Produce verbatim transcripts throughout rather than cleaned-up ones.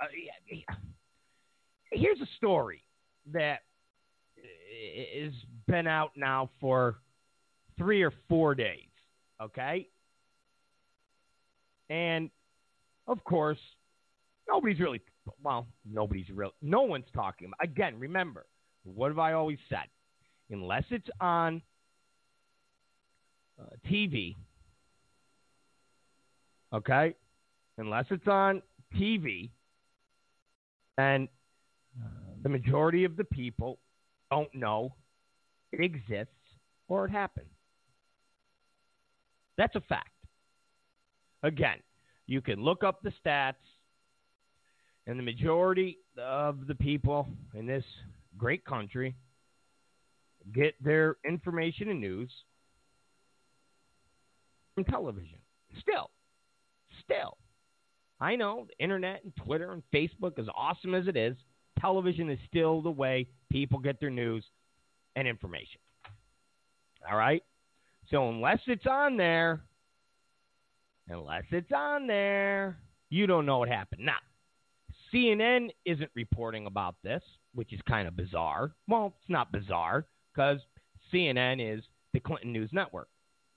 here's a story that has been out now for three or four days, okay? And, of course, nobody's really, well, nobody's real, no one's talking about, again, remember, what have I always said? Unless it's on uh, T V, okay? Unless it's on T V, and the majority of the people don't know it exists or it happened. That's a fact. Again, you can look up the stats, and the majority of the people in this great country get their information and news from television. Still, still. I know the internet and Twitter and Facebook, as awesome as it is, television is still the way people get their news and information. All right? So unless it's on there, unless it's on there, you don't know what happened. Now, C N N isn't reporting about this, which is kind of bizarre. Well, it's not bizarre because C N N is the Clinton News Network.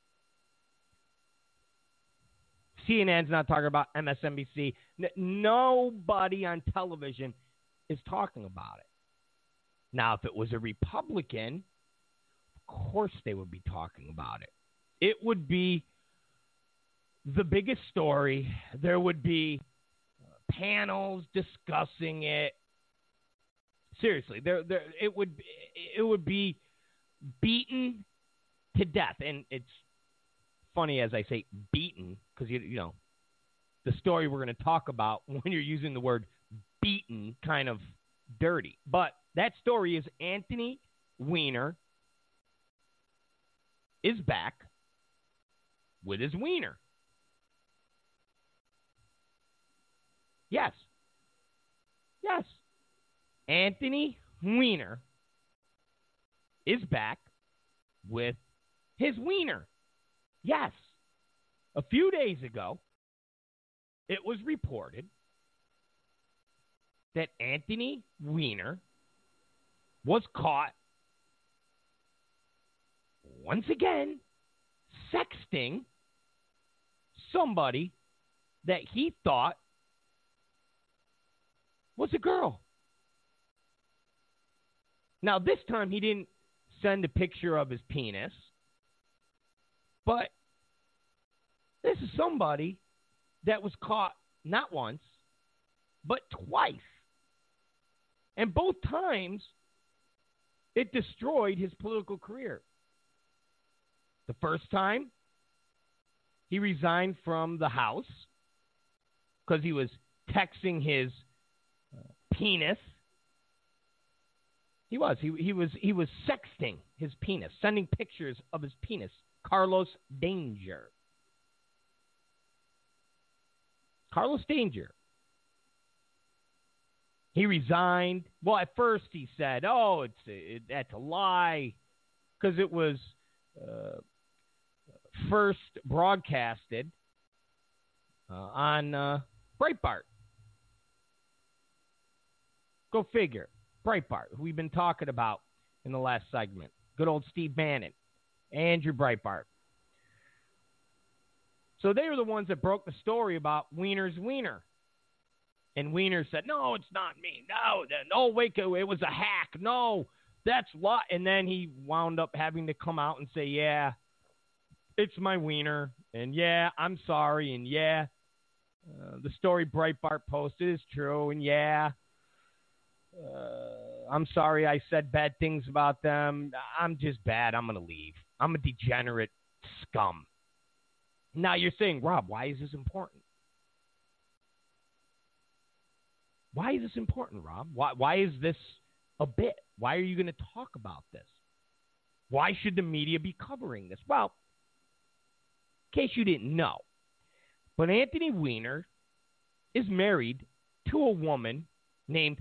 C N N's not talking about M S N B C. N- nobody on television is talking about it. Now, if it was a Republican, of course they would be talking about it. It would be the biggest story. There would be panels discussing it. Seriously, there, there, it would, it would be beaten to death, and it's funny as I say beaten because you, you know, the story we're going to talk about when you're using the word beaten kind of dirty. But that story is Anthony Weiner is back with his wiener. Yes. Yes. Anthony Weiner is back with his wiener. Yes. A few days ago, it was reported that Anthony Weiner was caught once again sexting somebody that he thought was a girl. Now, this time he didn't send a picture of his penis, but this is somebody that was caught not once, but twice. And both times, it destroyed his political career. The first time, he resigned from the House because he was texting his uh, penis. He was. He, he was. He was sexting his penis, sending pictures of his penis. Carlos Danger. Carlos Danger. He resigned. Well, at first he said, "Oh, it's it, that's a lie," because it was uh, first broadcasted uh, on uh, Breitbart. Go figure. Breitbart, who we've been talking about in the last segment. Good old Steve Bannon, Andrew Breitbart. So they were the ones that broke the story about Weiner's wiener. And Weiner said, "No, it's not me. No, no, wait, it was a hack. No, that's lot." And then he wound up having to come out and say, "Yeah, it's my wiener. And yeah, I'm sorry. And yeah, uh, the story Breitbart posted is true. And yeah, uh, I'm sorry I said bad things about them. I'm just bad. I'm going to leave. I'm a degenerate scum." Now you're saying, Rob, why is this important? Why is this important, Rob? Why, why is this a bit? Why are you going to talk about this? Why should the media be covering this? Well, in case you didn't know, but Anthony Weiner is married to a woman named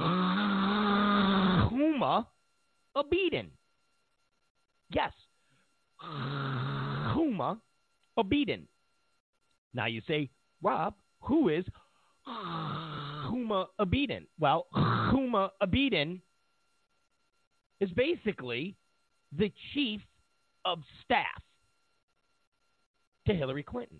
Huma Abedin. Yes, Huma Abedin. Now you say, Rob, who is Huma Huma Abedin? Well, Huma Abedin is basically the chief of staff to Hillary Clinton.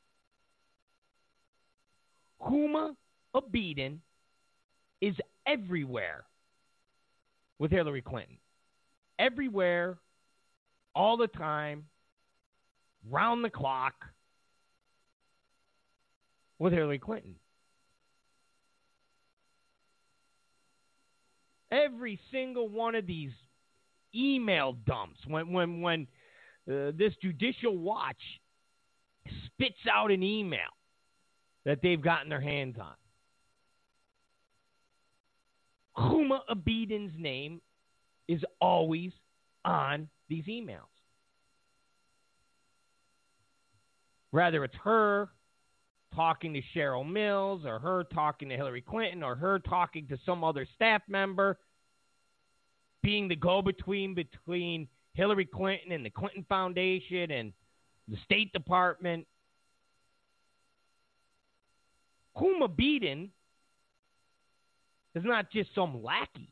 Huma Abedin is everywhere with Hillary Clinton. Everywhere, all the time, round the clock with Hillary Clinton. Every single one of these email dumps, when when when uh, this Judicial Watch spits out an email that they've gotten their hands on, Huma Abedin's name is always on these emails. Whether it's her talking to Cheryl Mills, or her talking to Hillary Clinton, or her talking to some other staff member, being the go-between between Hillary Clinton and the Clinton Foundation and the State Department. Huma Abedin is not just some lackey.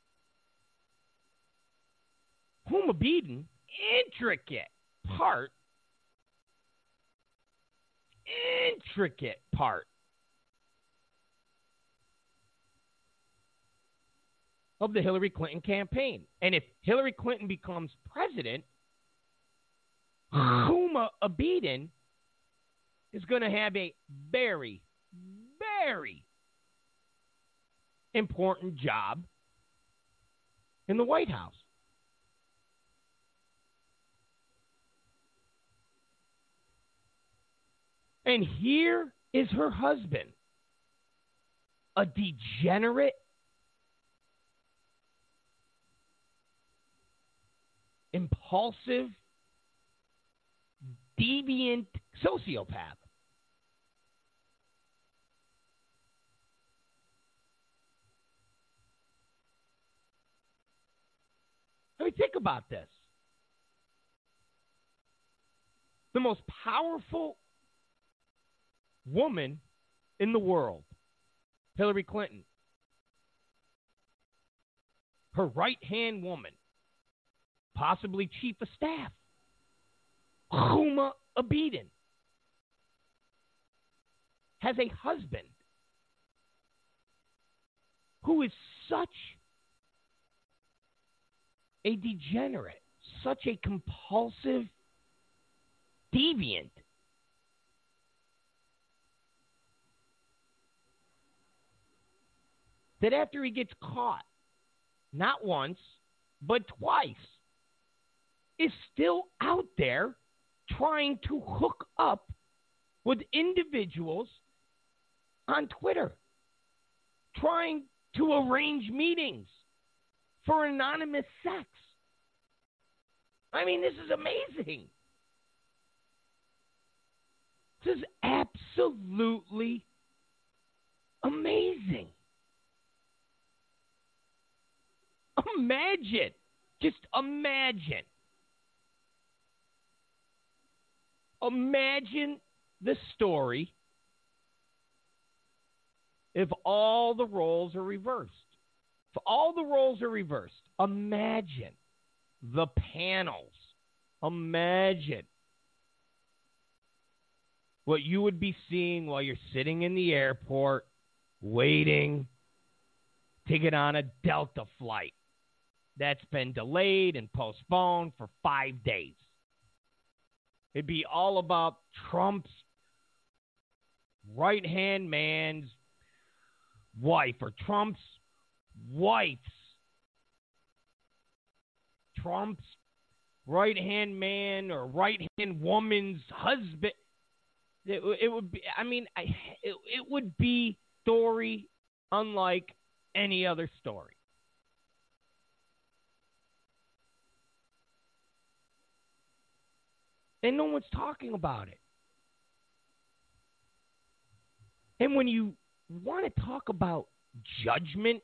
Huma Abedin, intricate part, intricate part of the Hillary Clinton campaign. And if Hillary Clinton becomes president, Huma Abedin is going to have a very, very important job in the White House. And here is her husband, a degenerate, impulsive, deviant sociopath. I mean, think about this. The most powerful woman in the world, Hillary Clinton. Her right-hand woman, possibly chief of staff, Huma Abedin, has a husband who is such a degenerate, such a compulsive deviant, that after he gets caught, not once, but twice, is still out there trying to hook up with individuals on Twitter, trying to arrange meetings for anonymous sex. I mean, this is amazing. This is absolutely amazing. Imagine, just imagine. Imagine the story if all the roles are reversed. If all the roles are reversed, imagine the panels. Imagine what you would be seeing while you're sitting in the airport waiting to get on a Delta flight that's been delayed and postponed for five days. It'd be all about Trump's right-hand man's wife, or Trump's wife's, Trump's right-hand man or right-hand woman's husband. It, it would be, I mean, I, it, it would be story unlike any other story. And no one's talking about it. And when you want to talk about judgment,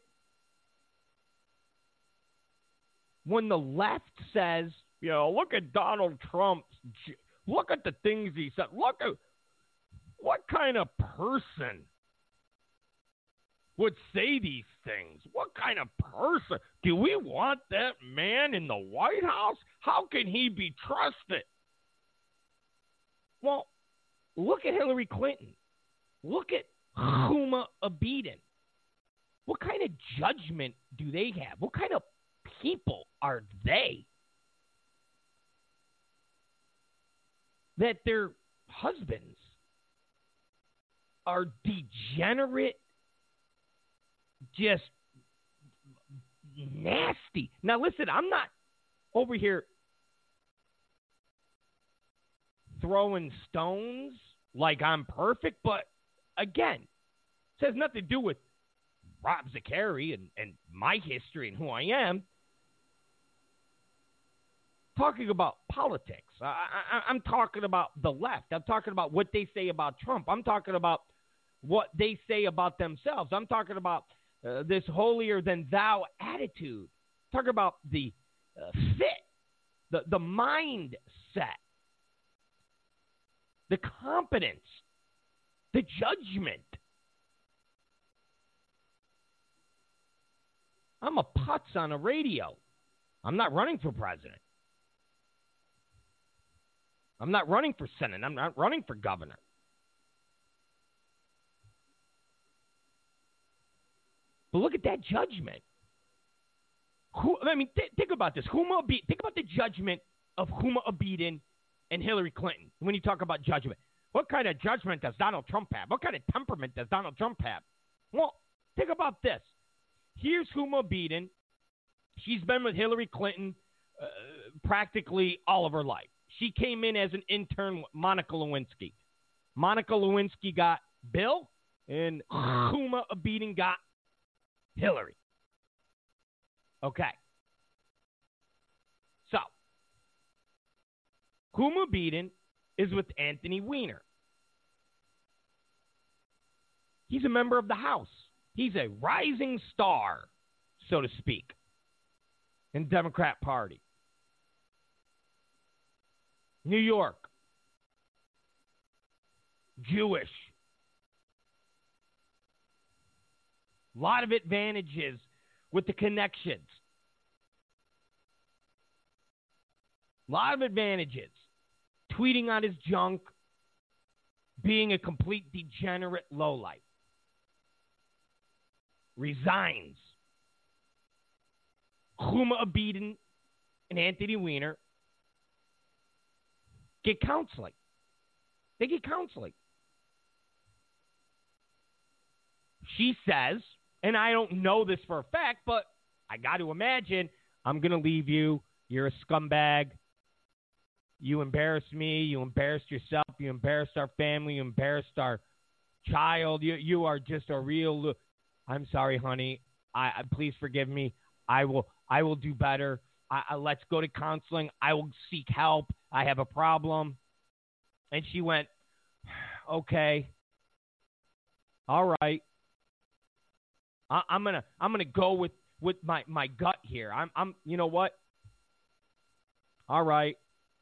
when the left says, you know, look at Donald Trump, look at the things he said, look at what kind of person would say these things? What kind of person? Do we want that man in the White House? How can he be trusted? Well, look at Hillary Clinton. Look at Huma Abedin. What kind of judgment do they have? What kind of people are they that their husbands are degenerate, just nasty? Now, listen, I'm not over here throwing stones like I'm perfect, but again, it has nothing to do with Rob Zakari and, and my history and who I am. Talking about politics. I, I, I'm talking about the left. I'm talking about what they say about Trump. I'm talking about what they say about themselves. I'm talking about uh, this holier-than-thou attitude. Talking about the uh, fit, the, the mindset, the competence, the judgment. I'm a putz on a radio. I'm not running for president. I'm not running for Senate. I'm not running for governor. But look at that judgment. Who, I mean, th- think about this. Huma Abedin, think about the judgment of Huma Abedin and Hillary Clinton when you talk about judgment. What kind of judgment does Donald Trump have? What kind of temperament does Donald Trump have? Well, think about this. Here's Huma Abedin. She's been with Hillary Clinton uh, practically all of her life. She came in as an intern with Monica Lewinsky. Monica Lewinsky got Bill, and Huma Abedin got Hillary. Okay. So, Huma Abedin is with Anthony Weiner. He's a member of the House. He's a rising star, so to speak, in the Democrat Party. New York. Jewish. A lot of advantages with the connections. A lot of advantages. Tweeting on his junk. Being a complete degenerate lowlife. Resigns. Huma Abedin and Anthony Weiner get counseling. They get counseling. She says, and I don't know this for a fact, but I got to imagine, I'm going to leave you. You're a scumbag. You embarrassed me. You embarrassed yourself. You embarrassed our family. You embarrassed our child. You you are just a real. I'm sorry, honey. I, I please forgive me. I will. I will do better. I, I, let's go to counseling. I will seek help. I have a problem. And she went, okay, all right. I, I'm gonna I'm gonna go with, with my, my gut here. I'm I'm you know what? All right.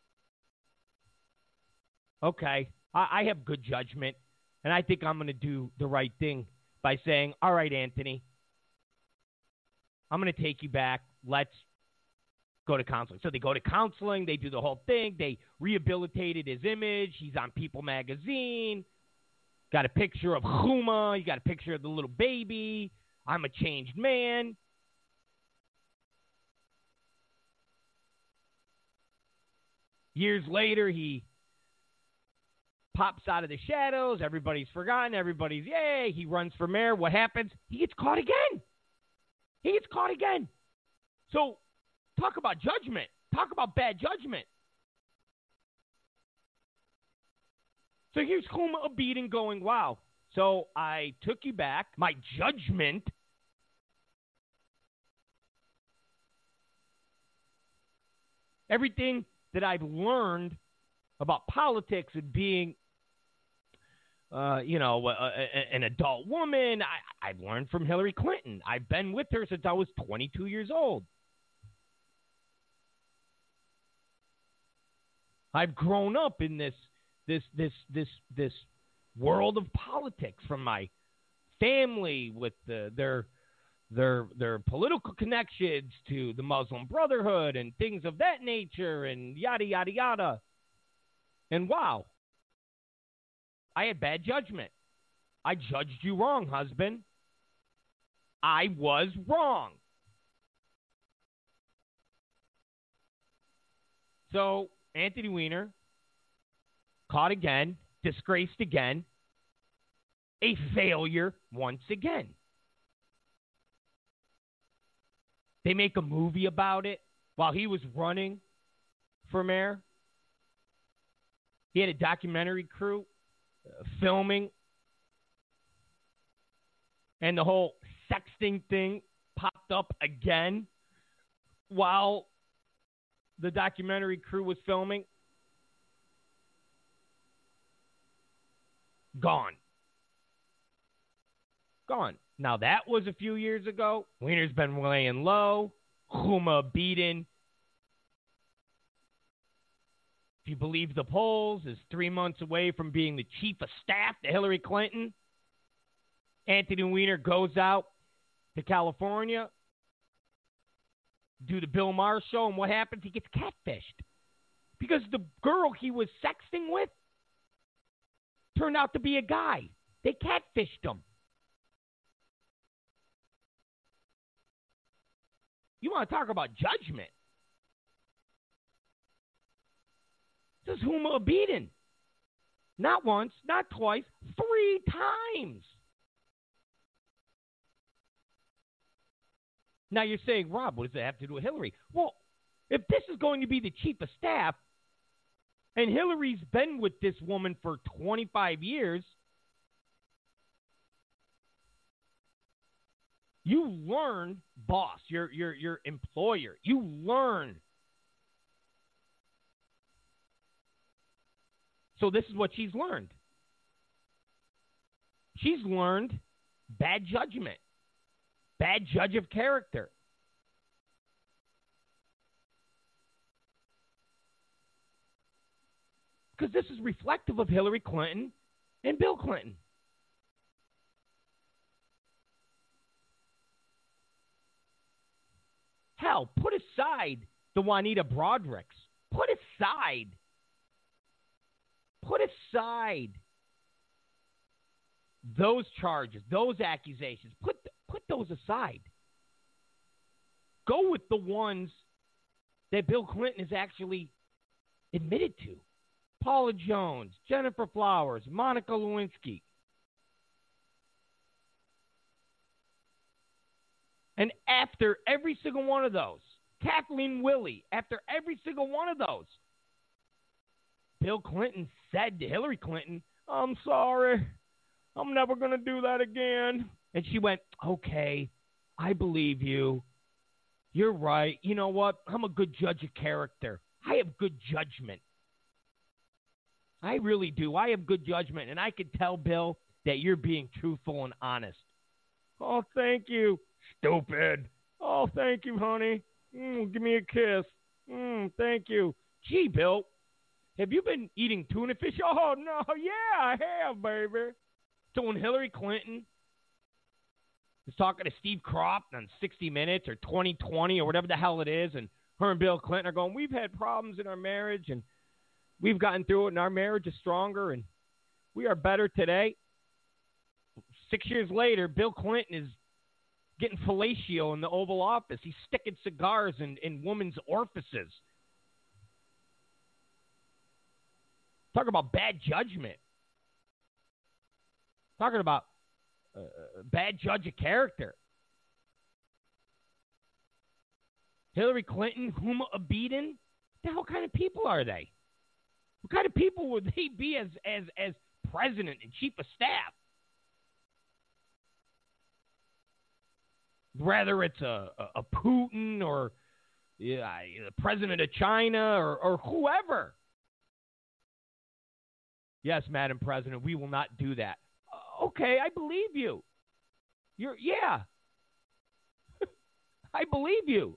Okay. I, I have good judgment, and I think I'm gonna do the right thing by saying, all right, Anthony, I'm gonna take you back. Let's go to counseling. So they go to counseling. They do the whole thing. They rehabilitated his image. He's on People magazine. Got a picture of Huma. You got a picture of the little baby. I'm a changed man. Years later, he pops out of the shadows. Everybody's forgotten. Everybody's, yay. He runs for mayor. What happens? He gets caught again. He gets caught again. So, talk about judgment. Talk about bad judgment. So here's Huma Abedin going, wow. So I took you back. My judgment. Everything that I've learned about politics and being, uh, you know, a, a, an adult woman, I, I've learned from Hillary Clinton. I've been with her since I was twenty-two years old. I've grown up in this this this this this world of politics from my family, with the, their their their political connections to the Muslim Brotherhood and things of that nature and yada, yada, yada. And wow, I had bad judgment. I judged you wrong, husband. I was wrong. So, Anthony Weiner, caught again, disgraced again, a failure once again. They make a movie about it while he was running for mayor. He had a documentary crew uh, filming, and the whole sexting thing popped up again while the documentary crew was filming. Gone. Gone. Now, that was a few years ago. Weiner's been laying low. Huma Abedin, if you believe the polls, is three months away from being the chief of staff to Hillary Clinton. Anthony Weiner goes out to California, do the Bill Maher show, and what happens? He gets catfished. Because the girl he was sexting with turned out to be a guy. They catfished him. You want to talk about judgment? This is Huma Abedin. Not once, not twice, three times. Now you're saying, Rob, what does that have to do with Hillary? Well, if this is going to be the chief of staff, and Hillary's been with this woman for twenty-five years, you learn, boss, your your your employer, you learn. So this is what she's learned. She's learned bad judgment, bad judge of character. Because this is reflective of Hillary Clinton and Bill Clinton. Hell, put aside the Juanita Broaddricks. Put aside. Put aside those charges, those accusations. Put put those aside. Go with the ones that Bill Clinton has actually admitted to. Paula Jones, Jennifer Flowers, Monica Lewinsky. And after every single one of those, Kathleen Willey, after every single one of those, Bill Clinton said to Hillary Clinton, I'm sorry, I'm never going to do that again. And she went, okay, I believe you. You're right. You know what? I'm a good judge of character. I have good judgment. I really do. I have good judgment, and I can tell, Bill, that you're being truthful and honest. Oh, thank you. Stupid. Oh, thank you, honey. Mm, give me a kiss. Mm, thank you. Gee, Bill, have you been eating tuna fish? Oh, no. Yeah, I have, baby. So when Hillary Clinton was talking to Steve Kroft on sixty minutes or twenty twenty or whatever the hell it is, and her and Bill Clinton are going, we've had problems in our marriage, and we've gotten through it, and our marriage is stronger, and we are better today. Six years later, Bill Clinton is getting fellatio in the Oval Office. He's sticking cigars in, in women's orifices. Talk about bad judgment. Talking about uh, bad judge of character. Hillary Clinton, Huma Abedin, the hell kind of people are they? What kind of people would they be as as as president and chief of staff? Whether it's a, a, a Putin or yeah, the president of China or, or whoever. Yes, Madam President, we will not do that. Uh, okay, I believe you. You're yeah. I believe you.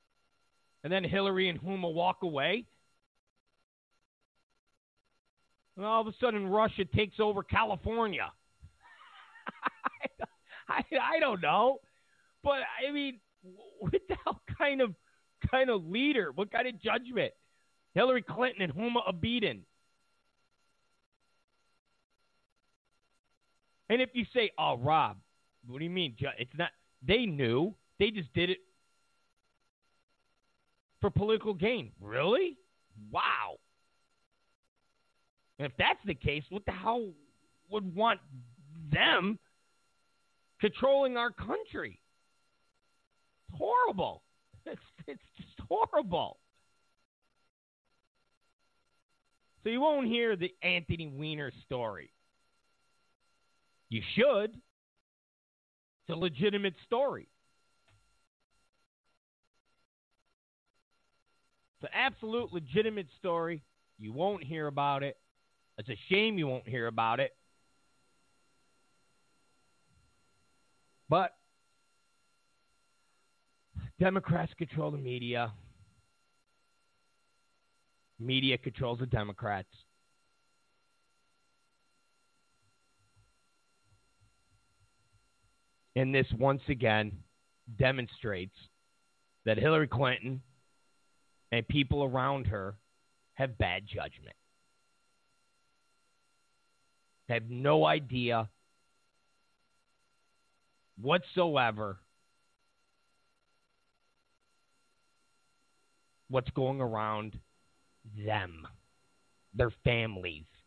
And then Hillary and Huma walk away. And all of a sudden, Russia takes over California. I, I don't know. But, I mean, what the hell kind of, kind of leader? What kind of judgment? Hillary Clinton and Huma Abedin. And if you say, oh, Rob, what do you mean? It's not. They knew. They just did it for political gain. Really? Wow. And if that's the case, what the hell would want them controlling our country? It's horrible. It's, it's just horrible. So you won't hear the Anthony Weiner story. You should. It's a legitimate story. It's an absolute legitimate story. You won't hear about it. It's a shame you won't hear about it. But Democrats control the media. Media controls the Democrats. And this once again demonstrates that Hillary Clinton and people around her have bad judgment. They have no idea whatsoever what's going around them, their families.